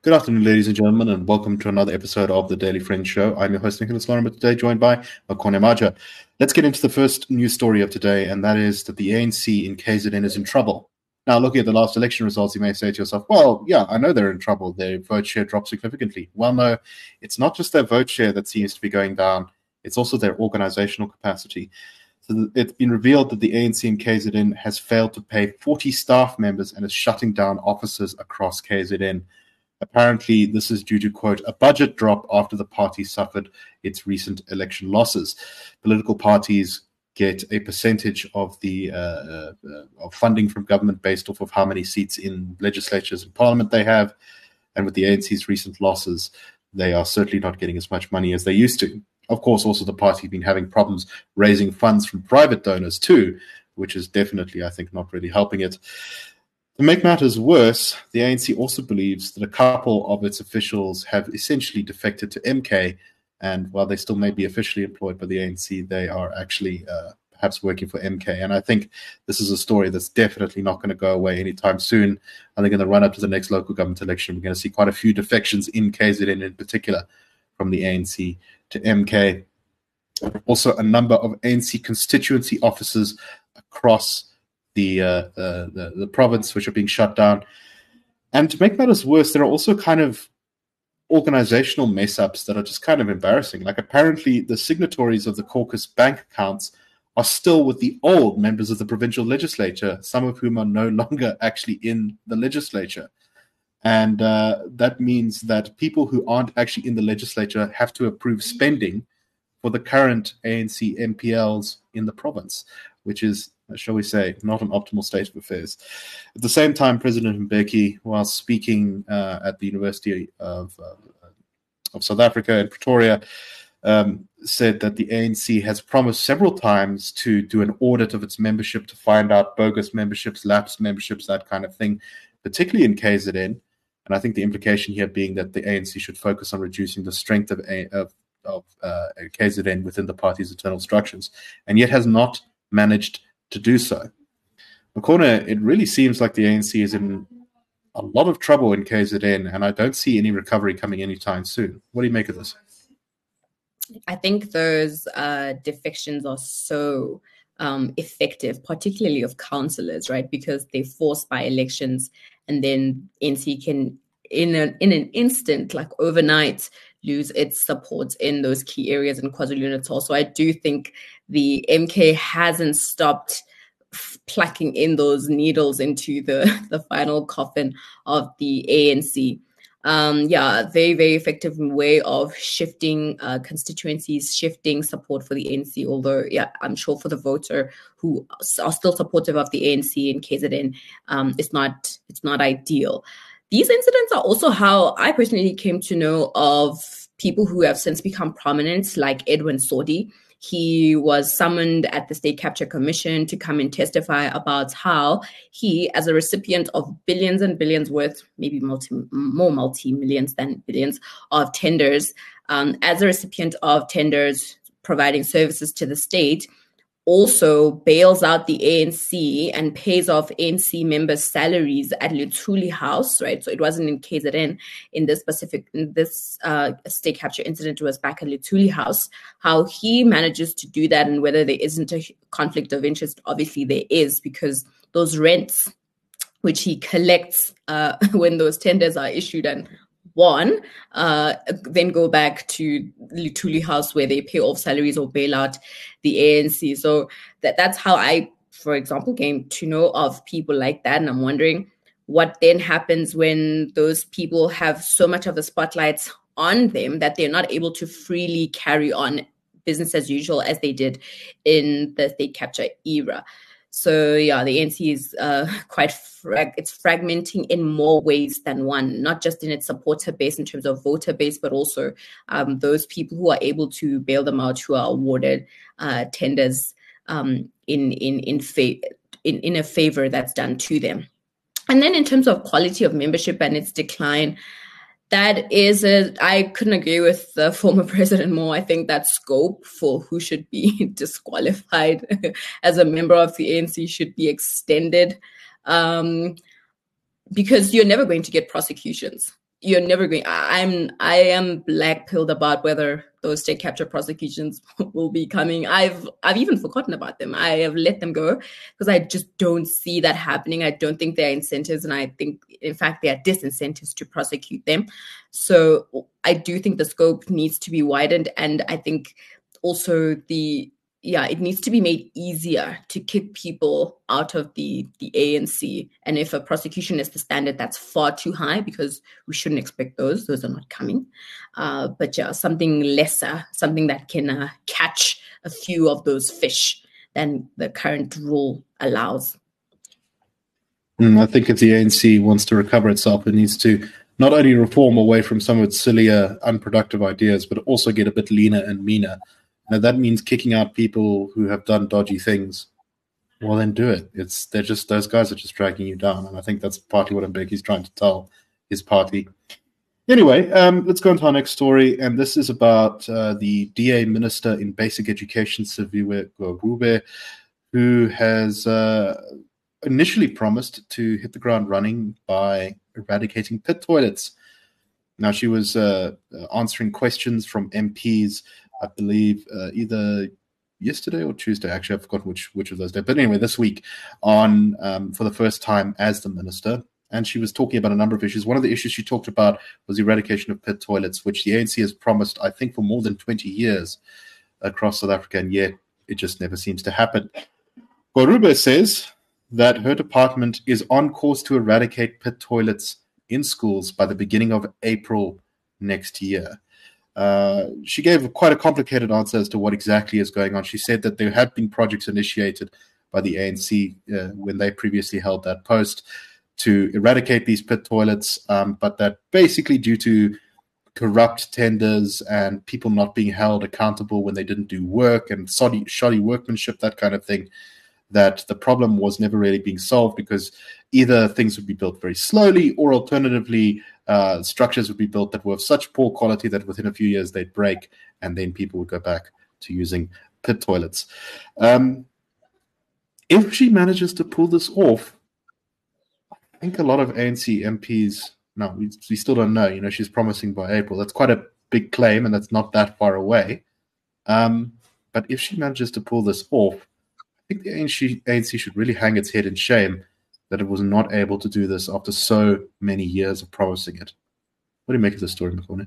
Good afternoon, ladies and gentlemen, and welcome to another episode of the Daily Friends Show. I'm your host, Nicholas Lorimer, today joined by Makone Maja. Let's get into the first news story of today, and that is that the ANC in KZN is in trouble. Now, looking at the last election results, you may say to yourself, well, yeah, I know they're in trouble. Their vote share dropped significantly. Well, no, it's not just their vote share that seems to be going down. It's also their organizational capacity. So it's been revealed that the ANC in KZN has failed to pay 40 staff members and is shutting down offices across KZN. Apparently, this is due to, quote, a budget drop after the party suffered its recent election losses. Political parties get a percentage of the of funding from government based off of how many seats in legislatures and parliament they have. And with the ANC's recent losses, they are certainly not getting as much money as they used to. Of course, also the party has been having problems raising funds from private donors too, which is definitely, I think, not really helping it. To make matters worse, the ANC also believes that a couple of its officials have essentially defected to MK, and while they still may be officially employed by the ANC, they are actually perhaps working for MK. And I think this is a story that's definitely not going to go away anytime soon. I think in the run-up to the next local government election, we're going to see quite a few defections in KZN in particular from the ANC to MK. Also, a number of ANC constituency offices across the province, which are being shut down. And to make matters worse, there are also kind of organizational mess-ups that are just kind of embarrassing. Like apparently the signatories of the caucus bank accounts are still with the old members of the provincial legislature, some of whom are no longer actually in the legislature. And that means that people who aren't actually in the legislature have to approve spending for the current ANC MPLs in the province, which is, shall we say, not an optimal state of affairs. At the same time, President Mbeki, while speaking at the University of South Africa in Pretoria, said that the ANC has promised several times to do an audit of its membership to find out bogus memberships, lapsed memberships, that kind of thing, particularly in KZN. And I think the implication here being that the ANC should focus on reducing the strength of KZN within the party's internal structures, and yet has not managed to do so. Makone, it really seems like the ANC is in a lot of trouble in KZN, and I don't see any recovery coming anytime soon. What do you make of this? I think those defections are so effective, particularly of councillors, right? Because they're forced by elections, and then ANC can, in an instant, like overnight, lose its support in those key areas in KwaZulu-Natal. So I do think the MK hasn't stopped plucking in those needles into the final coffin of the ANC. Very, very effective way of shifting constituencies, shifting support for the ANC. Although, I'm sure for the voter who are still supportive of the ANC in KZN, it's not ideal. These incidents are also how I personally came to know of people who have since become prominent, like Edwin Sodi. He was summoned at the State Capture Commission to come and testify about how he, as a recipient of billions and billions worth, maybe more multi-millions than billions of tenders, as a recipient of tenders providing services to the state, also bails out the ANC and pays off ANC members' salaries at Luthuli House, right? So it wasn't in KZN. In this state capture incident, it was back at Luthuli House. How he manages to do that and whether there isn't a conflict of interest, obviously there is, because those rents which he collects when those tenders are issued and won, then go back to Luthuli House where they pay off salaries or bail out the ANC. So that's how I, for example, came to know of people like that. And I'm wondering what then happens when those people have so much of the spotlights on them that they're not able to freely carry on business as usual as they did in the state capture era. So the ANC is quite it's fragmenting in more ways than one, not just in its supporter base in terms of voter base, but also those people who are able to bail them out, who are awarded tenders in a favor that's done to them. And then in terms of quality of membership and its decline, that is I couldn't agree with the former president more. I think that scope for who should be disqualified as a member of the ANC should be extended, because you're never going to get prosecutions. you're never going. I am black-pilled about whether those state capture prosecutions will be coming. I've even forgotten about them. I have let them go because I just don't see that happening. I don't think there are incentives, and I think, in fact, there are disincentives to prosecute them. So I do think the scope needs to be widened, and I think also it needs to be made easier to kick people out of the ANC. And if a prosecution is the standard, that's far too high because we shouldn't expect those. Those are not coming. But yeah, something lesser, something that can catch a few of those fish than the current rule allows. I think if the ANC wants to recover itself, it needs to not only reform away from some of its sillier, unproductive ideas, but also get a bit leaner and meaner. Now, that means kicking out people who have done dodgy things. Well, then do it. Those guys are just dragging you down, and I think that's partly what Mbeki's trying to tell his party. Anyway, let's go on to our next story, and this is about the DA Minister in Basic Education, Siviwe Gwarube, who has initially promised to hit the ground running by eradicating pit toilets. Now, she was answering questions from MPs, I believe, either yesterday or Tuesday. Actually, I've forgotten which of those days. But anyway, this week on for the first time as the minister, and she was talking about a number of issues. One of the issues she talked about was the eradication of pit toilets, which the ANC has promised, I think, for more than 20 years across South Africa, and yet it just never seems to happen. Gwarube says that her department is on course to eradicate pit toilets in schools by the beginning of April next year. She gave quite a complicated answer as to what exactly is going on. She said that there had been projects initiated by the ANC when they previously held that post to eradicate these pit toilets, but that basically due to corrupt tenders and people not being held accountable when they didn't do work and shoddy workmanship, that kind of thing, that the problem was never really being solved because either things would be built very slowly or alternatively structures would be built that were of such poor quality that within a few years they'd break and then people would go back to using pit toilets. If she manages to pull this off, I think a lot of ANC MPs, no, we still don't know. You know, she's promising by April. That's quite a big claim and that's not that far away. But if she manages to pull this off, I think the ANC should really hang its head in shame that it was not able to do this after so many years of promising it. What do you make of this story, Makone?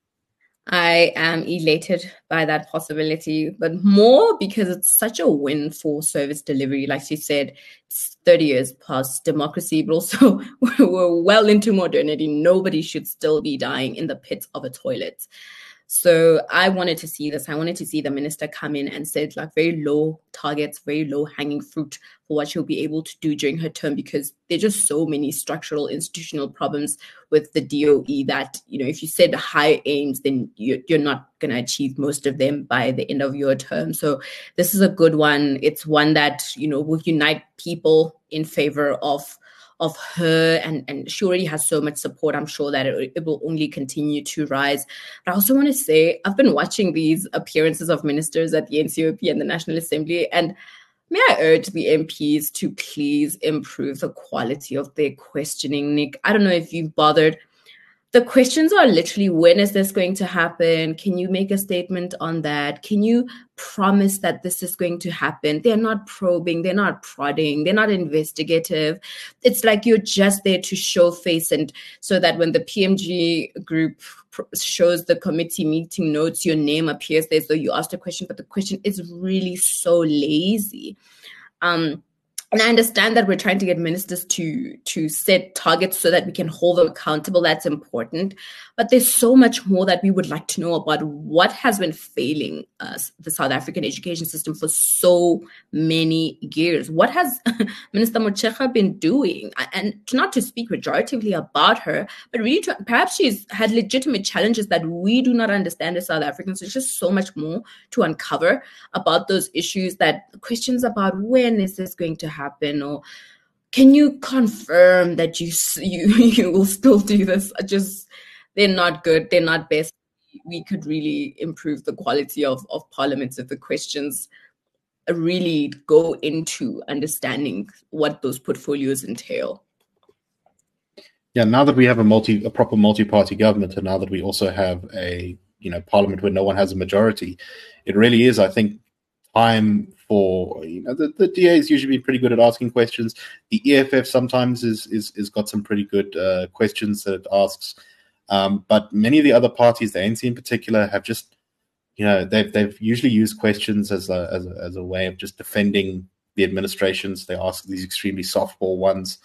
I am elated by that possibility, but more because it's such a win for service delivery. Like she said, it's 30 years past democracy, but also we're well into modernity. Nobody should still be dying in the pits of a toilet. So I wanted to see this. I wanted to see the minister come in and set like very low targets, very low hanging fruit for what she'll be able to do during her term, because there are just so many structural institutional problems with the DOE that, you know, if you set high aims, then you're not going to achieve most of them by the end of your term. So this is a good one. It's one that, you know, will unite people in favor of her, and she already has so much support. I'm sure that it will only continue to rise. But I also want to say, I've been watching these appearances of ministers at the NCOP and the National Assembly, and may I urge the MPs to please improve the quality of their questioning, Nick. I don't know if you've bothered. The questions are literally, when is this going to happen? Can you make a statement on that? Can you promise that this is going to happen? They're not probing, they're not prodding, they're not investigative. It's like you're just there to show face, and so that when the PMG group shows the committee meeting notes, your name appears there, so you asked a question, but the question is really so lazy. And I understand that we're trying to get ministers to set targets so that we can hold them accountable. That's important. But there's so much more that we would like to know about what has been failing the South African education system for so many years. What has Minister Motshekga been doing? And not to speak pejoratively about her, but really perhaps she's had legitimate challenges that we do not understand as South Africans. There's just so much more to uncover about those issues, that questions about when is this going to happen, or can you confirm that you will still do this? They're not good. They're not best. We could really improve the quality of parliaments if the questions really go into understanding what those portfolios entail. Yeah, now that we have a proper multi-party government, and now that we also have a parliament where no one has a majority, it really is, I think, time for the DA has usually been pretty good at asking questions. The EFF sometimes is got some pretty good questions that it asks, but many of the other parties, the ANC in particular, have just they've usually used questions as a way of just defending the administrations. They ask these extremely softball ones.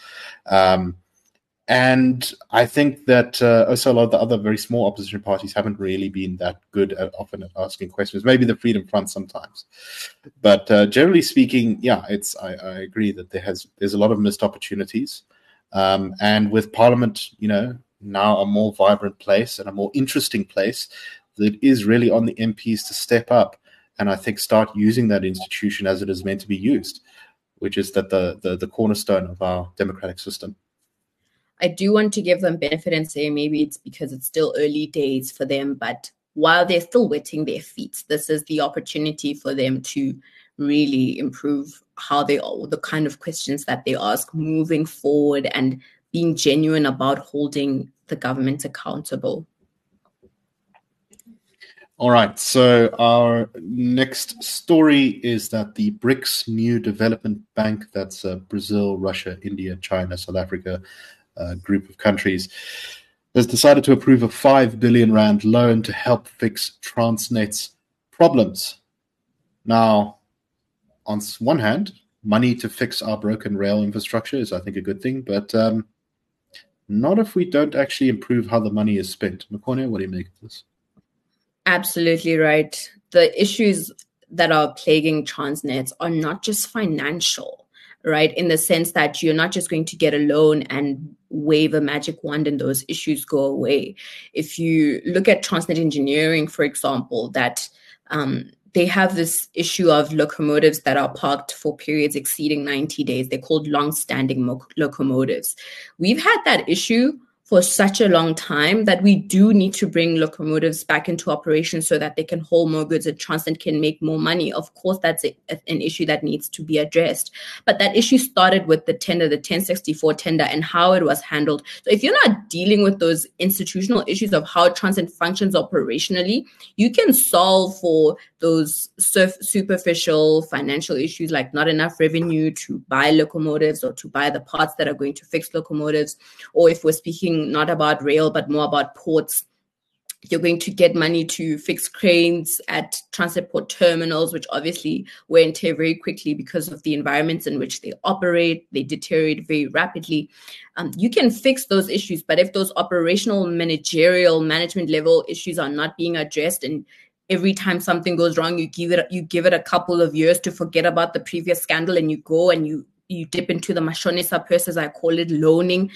And I think that also a lot of the other very small opposition parties haven't really been that good often at asking questions. Maybe the Freedom Front sometimes, but generally speaking, yeah, I agree that there's a lot of missed opportunities, and with Parliament, now a more vibrant place and a more interesting place, that is really on the MPs to step up and I think start using that institution as it is meant to be used, which is that the cornerstone of our democratic system. I do want to give them benefit and say maybe it's because it's still early days for them, but while they're still wetting their feet, this is the opportunity for them to really improve the kind of questions that they ask moving forward and being genuine about holding the government accountable. All right, so our next story is that the BRICS New Development Bank, that's Brazil, Russia, India, China, South Africa, group of countries, has decided to approve a 5 billion rand loan to help fix Transnet's problems. Now, on one hand, money to fix our broken rail infrastructure is, I think, a good thing, but not if we don't actually improve how the money is spent. Mokone, what do you make of this? Absolutely right. The issues that are plaguing Transnet are not just financial, right? In the sense that you're not just going to get a loan and wave a magic wand and those issues go away. If you look at Transnet Engineering, for example, that they have this issue of locomotives that are parked for periods exceeding 90 days. They're called long-standing locomotives. We've had that issue for such a long time that we do need to bring locomotives back into operation so that they can haul more goods and Transnet can make more money. Of course, that's an issue that needs to be addressed. But that issue started with the tender, the 1064 tender, and how it was handled. So if you're not dealing with those institutional issues of how Transnet functions operationally, you can solve for those superficial financial issues like not enough revenue to buy locomotives or to buy the parts that are going to fix locomotives. Or if we're speaking not about rail, but more about ports, you're going to get money to fix cranes at Transnet port terminals, which obviously wear and tear very quickly because of the environments in which they operate. They deteriorate very rapidly. You can fix those issues, but if those operational, managerial, management level issues are not being addressed, and every time something goes wrong, you give it a couple of years to forget about the previous scandal, and you go and you dip into the mashonisa purse, as I call it, loaning,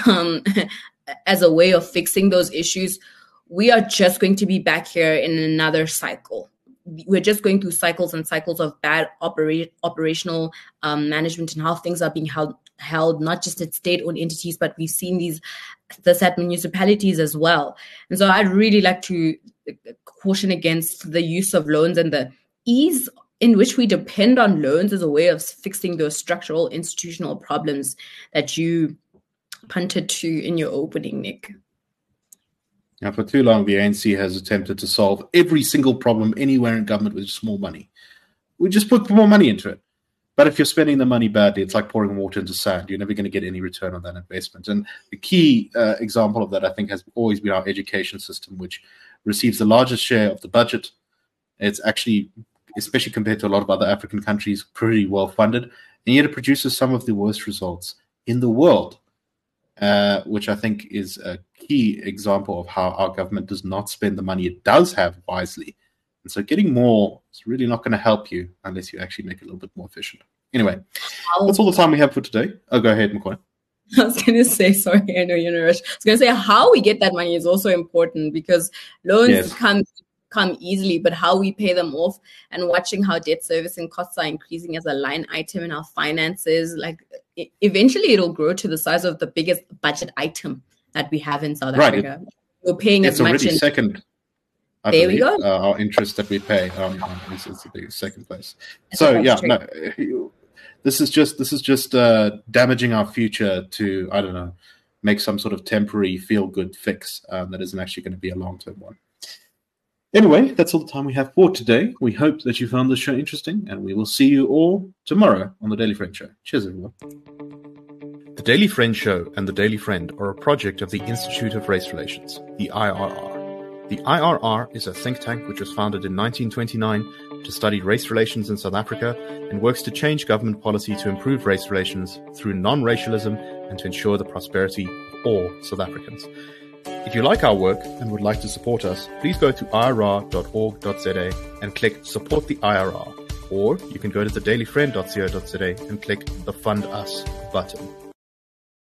as a way of fixing those issues, we are just going to be back here in another cycle. We're just going through cycles and cycles of bad operational management and how things are being held, not just at state-owned entities, but we've seen this at municipalities as well. And so I'd really like to caution against the use of loans and the ease in which we depend on loans as a way of fixing those structural institutional problems that you punted to in your opening, Nick. Now, for too long, the ANC has attempted to solve every single problem anywhere in government with just more money. We just put more money into it. But if you're spending the money badly, it's like pouring water into sand. You're never going to get any return on that investment. And the key example of that, I think, has always been our education system, which receives the largest share of the budget. It's actually, especially compared to a lot of other African countries, pretty well funded. And yet it produces some of the worst results in the world. Which I think is a key example of how our government does not spend the money it does have wisely. And so getting more is really not going to help you unless you actually make it a little bit more efficient. Anyway, that's all the time we have for today. Oh, go ahead, McCoy. I was going to say, sorry, I know you're in a rush. I was going to say how we get that money is also important because loans come easily, but how we pay them off and watching how debt servicing costs are increasing as a line item in our finances, like eventually it'll grow to the size of the biggest budget item that we have in South Africa. We're paying as much. It's already second. There we go. Our interest that we pay is the biggest, second place. So this is just damaging our future to, I don't know, make some sort of temporary feel-good fix that isn't actually going to be a long-term one. Anyway, that's all the time we have for today. We hope that you found this show interesting, and we will see you all tomorrow on The Daily Friend Show. Cheers, everyone. The Daily Friend Show and The Daily Friend are a project of the Institute of Race Relations, the IRR. The IRR is a think tank which was founded in 1929 to study race relations in South Africa and works to change government policy to improve race relations through non-racialism and to ensure the prosperity of all South Africans. If you like our work and would like to support us, please go to irr.org.za and click Support the IRR. Or you can go to thedailyfriend.co.za and click the Fund Us button.